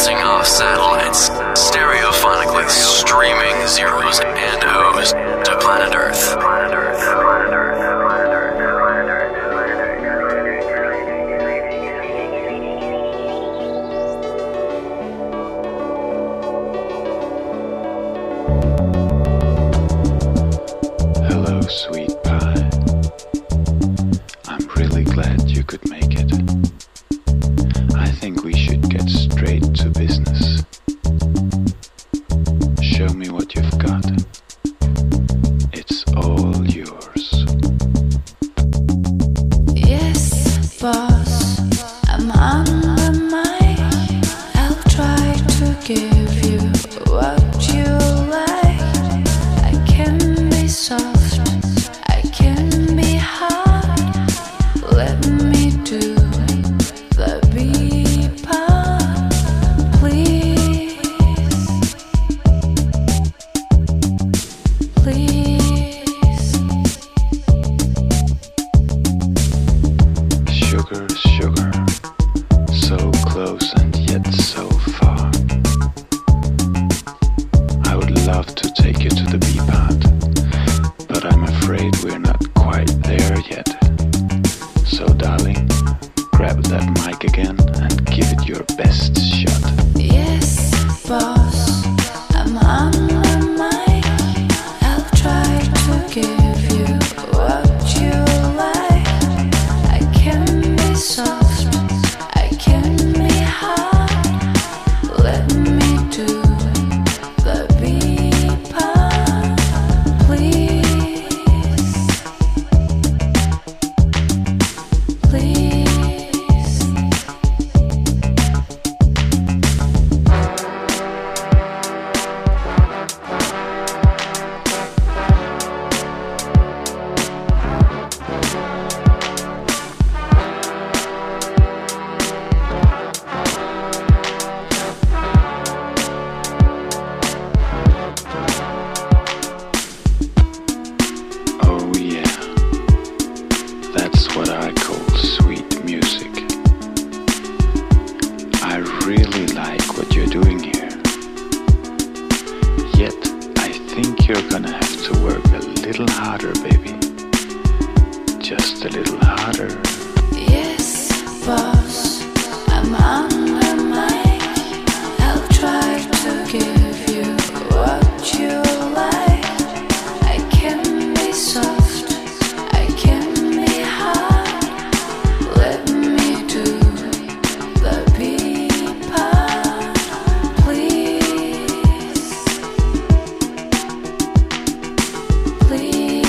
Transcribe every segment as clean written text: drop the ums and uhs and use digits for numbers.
bouncing off satellites, stereophonically streaming zeros and O's to planet Earth. Hello, sweet pie. I'm really glad you could make it. I think we should get straight to business. Show me what you've got. It's all yours. Yes, boss, I'm on the mic. I'll try to give you what you like. I can be soft, I can be hard. Let me do the beat part, please, please. Sugar, sugar, so close and yet so far. I would love to take you to the B-part, but I'm afraid we're not quite there yet. So darling, grab that mic again and give it your best shot. Yes, boss, I'm on the mic. I'll try to give you what you like. I can be soft, I can be hard. Let me do the beat part, please, please. Oh yeah, that's what I call sweet music. I really like what you're doing here. Yet, I think you're gonna have to work a little harder, baby. Just a little harder. Yes, boss, I'm on the mic. I'll try to give you what you like. I can be soft, I can be hard. Let me do the beat part, please, please.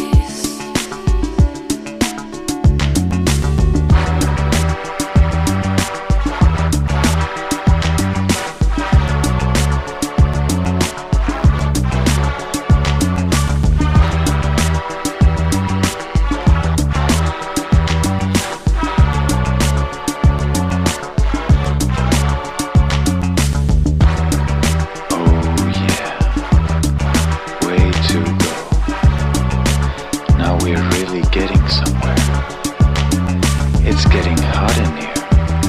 Oh yeah, way to go. Now we're really getting somewhere. It's getting hot in here.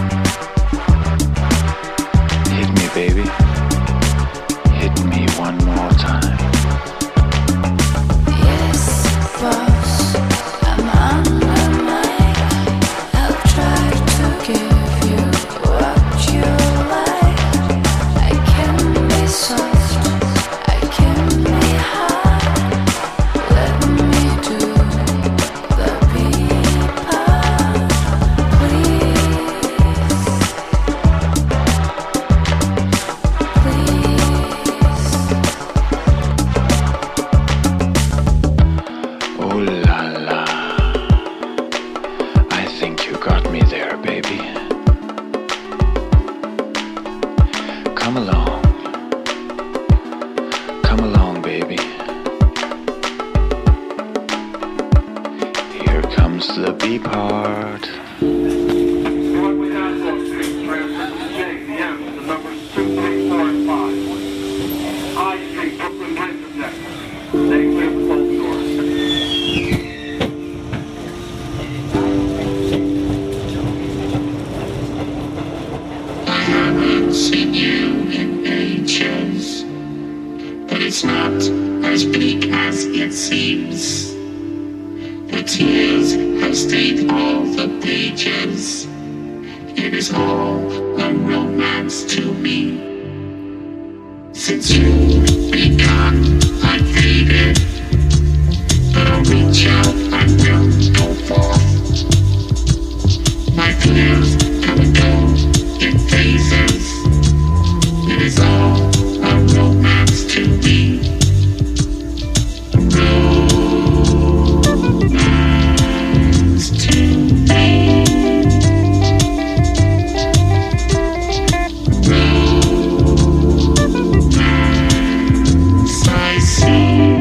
Hit me, baby. Hit me one more time. Yes, boss, I'm on the mic. I'll try to give you what you like. I can be soft, I can be hard. Let me do the beat part, please, please. Oh la la. I think you got me there, baby. Come along. Come along, baby. Here comes the B part. Broadway Nassau Street, transfer to JVM to numbers 2, 3, 4, and 5. High Street, Brooklyn Bridge next. Name clear for both doors. haven't seen you in ages, but it's not as bleak as it seems. The tears have stained all the pages. It is all a romance to me. Since you've been gone, I've faded, but I'll reach out and will go forth. My fears come and go in phases. It is all a romance to me. Romance to me. Romance I see.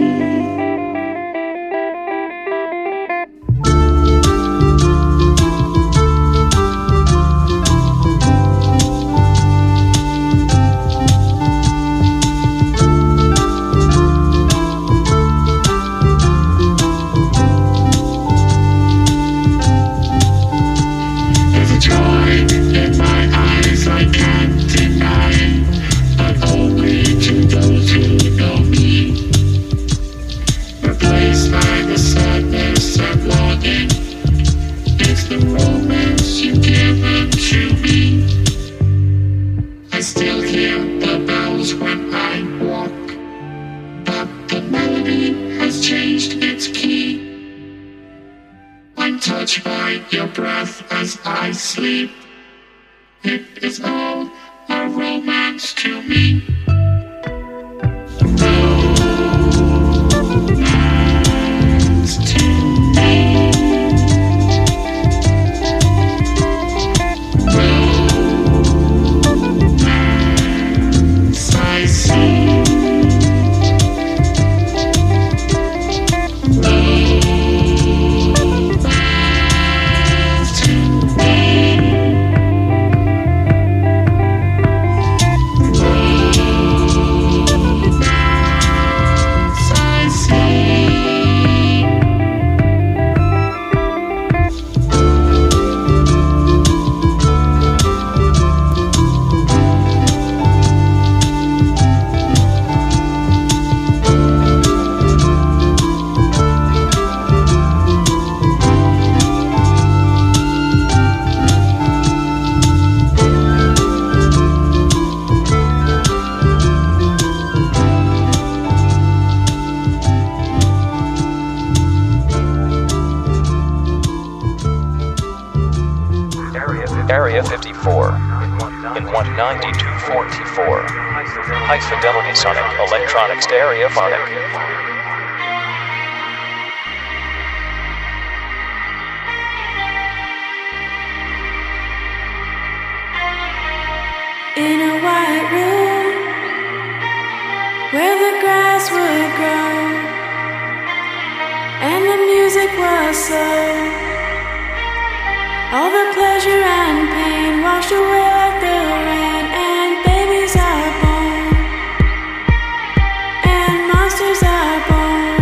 Area 54 in 192.44. High fidelity sonic electronic stereophonic. In a white room where the grass would grow and the music was slow. All the pleasure and pain washed away like the rain, and babies are born, and monsters are born.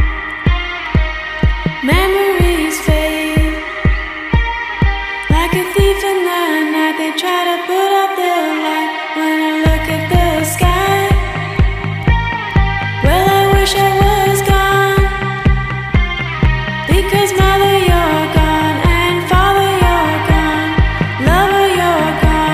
Memories fade like a thief in the night. They try to put out the light when I look at the sky. Well, I wish I was gone, because mother, you're gone. Lover, you're gone.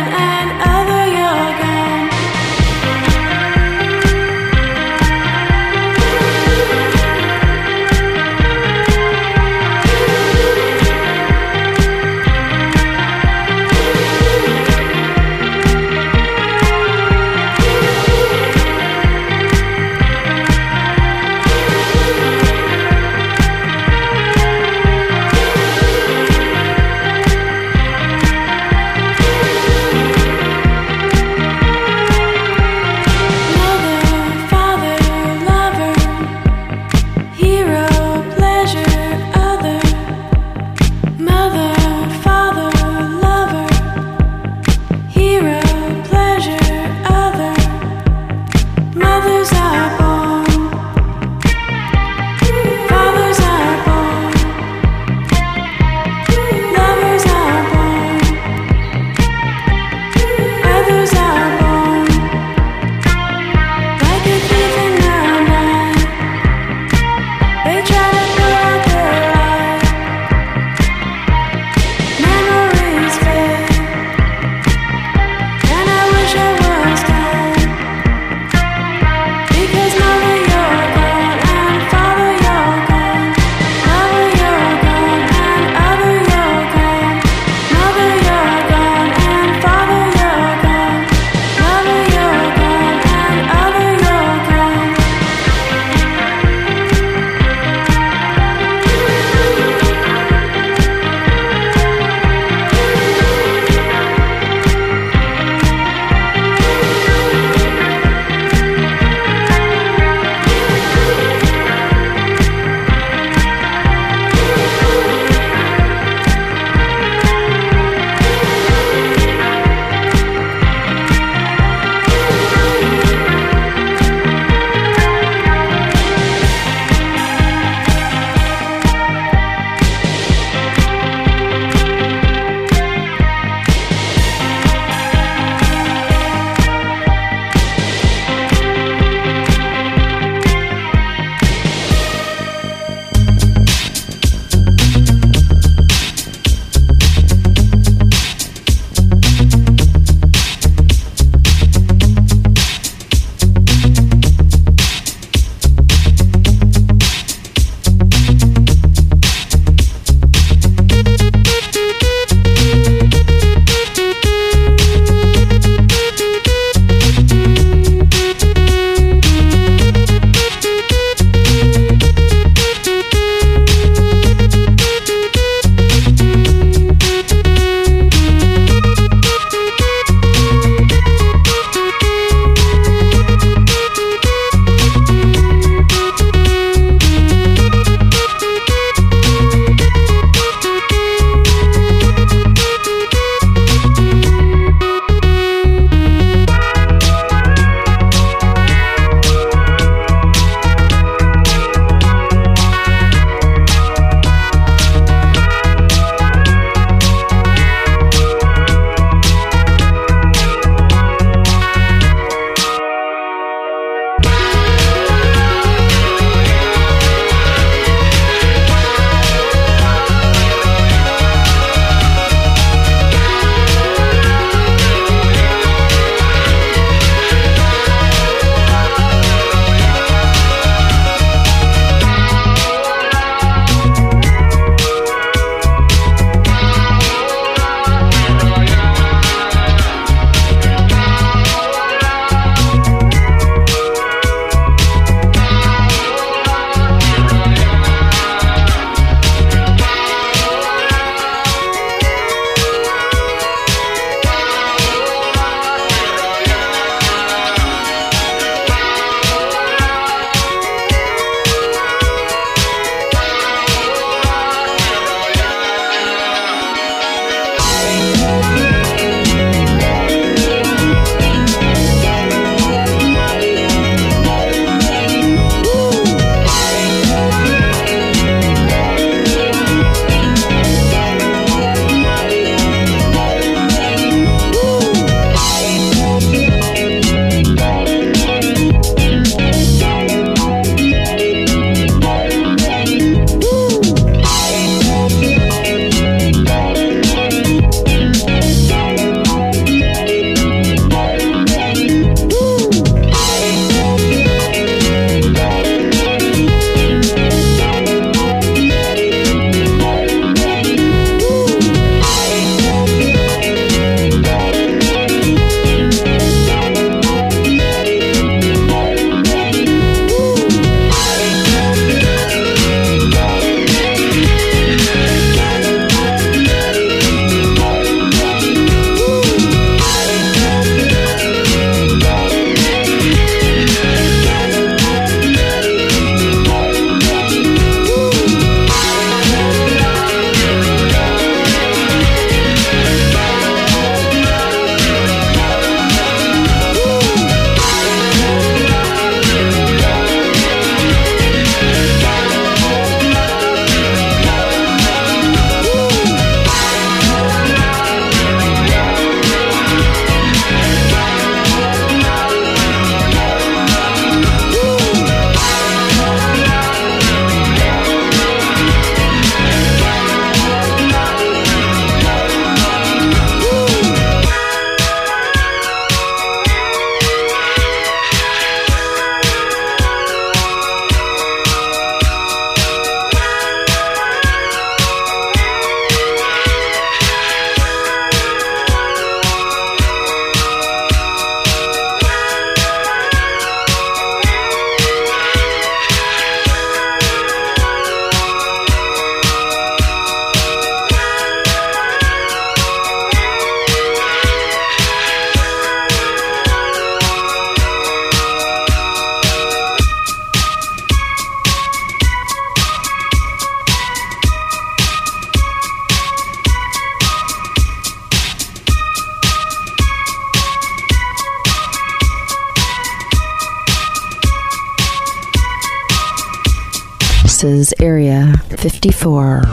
This is Area 54.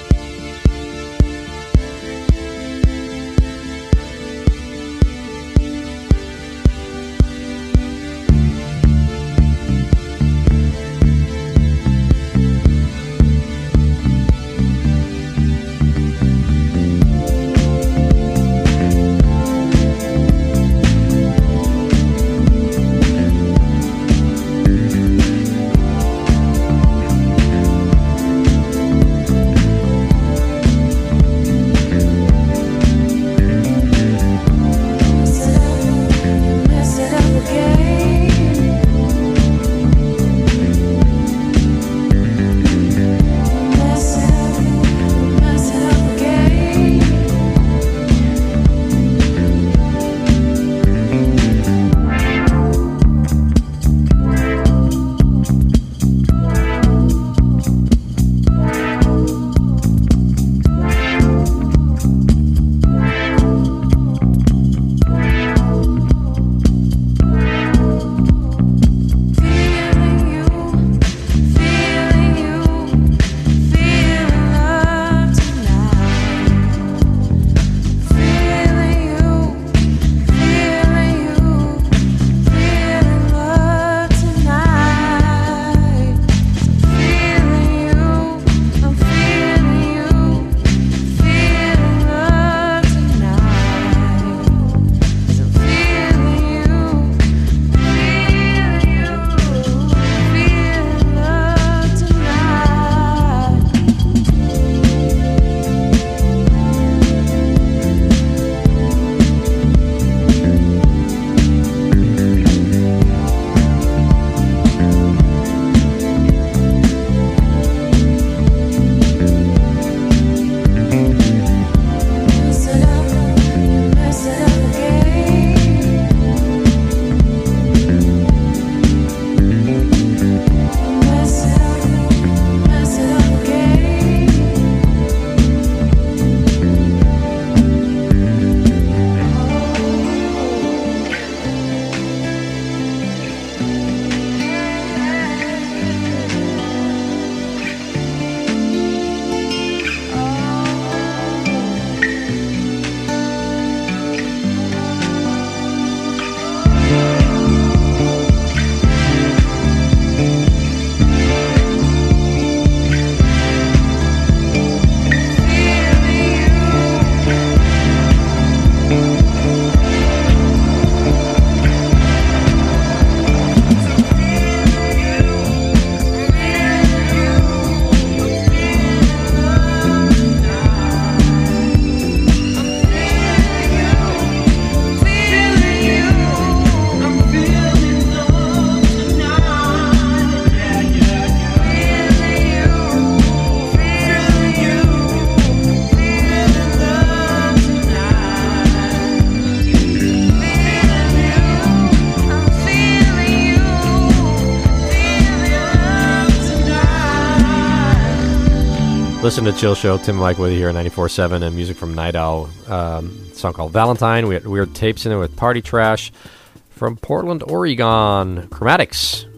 Listen to Chill Show. Tim and Mike with you here at 94.7 and music from Night Owl. Song called Valentine. We had weird tapes in it with Party Trash from Portland, Oregon. Chromatics.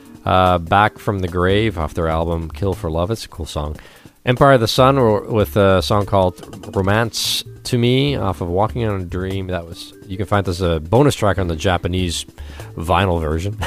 Back from the Grave off their album Kill for Love. It's a cool song. Empire of the Sun with a song called Romance to Me off of Walking on a Dream. That was, you can find this a bonus track on the Japanese vinyl version.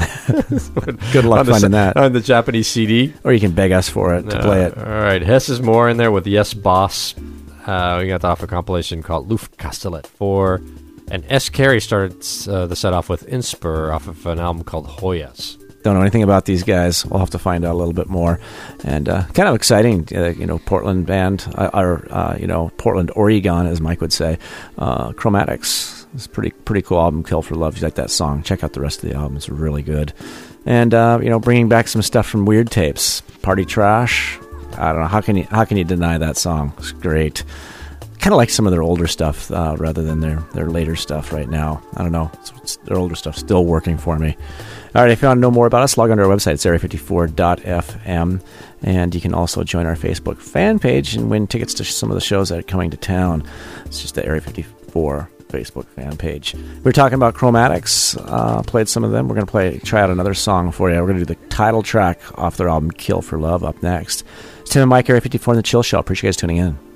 Good luck finding that on the Japanese CD, or you can beg us for it to play it. All right, Hess is more in there with Yes Boss. We got off a compilation called Luftkastellet 4, and S. Carey started the set off with Inspur off of an album called Hoyas. Don't know anything about these guys. We'll have to find out a little bit more. And kind of exciting, Portland band, or Portland, Oregon, as Mike would say. Chromatics. It's a pretty cool album, Kill for Love. If you like that song, check out the rest of the album. It's really good. And, bringing back some stuff from Weird Tapes. Party Trash. I don't know. How can you deny that song? It's great. Kind of like some of their older stuff rather than their later stuff right now. I don't know. Their older stuff still working for me. All right, if you want to know more about us, log on to our website. It's area54.fm. And you can also join our Facebook fan page and win tickets to some of the shows that are coming to town. It's just the Area 54 Facebook fan page. We were talking about Chromatics. Played some of them. We're going to try out another song for you. We're going to do the title track off their album Kill for Love up next. It's Tim and Mike, Area 54 in the Chill Show. Appreciate you guys tuning in.